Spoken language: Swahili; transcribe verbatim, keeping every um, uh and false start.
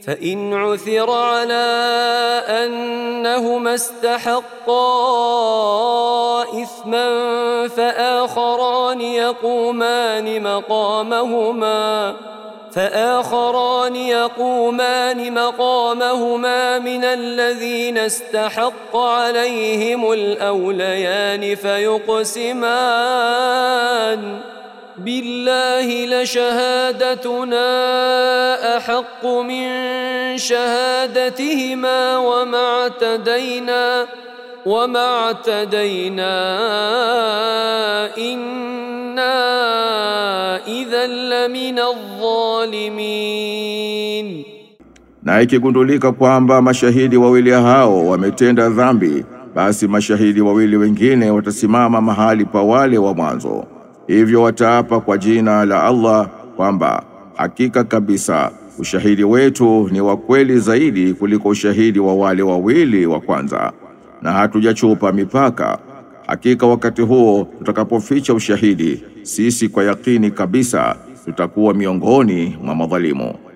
فإن عثر على أنهما استحقا إثما فآخران يقومان مقامهما فآخران يقومان مقامهما من الذين استحق عليهم الأوليان فيقسمان بالله لشهادتنا أحق من شهادتهما وما اعتدينا وما اعتدينا إنا إذا لمن الظالمين. Na ikigundulika kwamba mashahidi wawili hao wametenda dhambi, basi mashahidi wawili wengine watasimama mahali pa wale wa mwanzo. Hivyo wataapa kwa jina la Allah kwamba hakika kabisa ushahidi wetu ni wa kweli zaidi kuliko ushahidi wa wale wawili wa kwanza, na hatujachupa mipaka. Hakika wakati huo tutakapoficha ushahidi, sisi kwa yakini kabisa tutakuwa miongoni mwa madhalimu.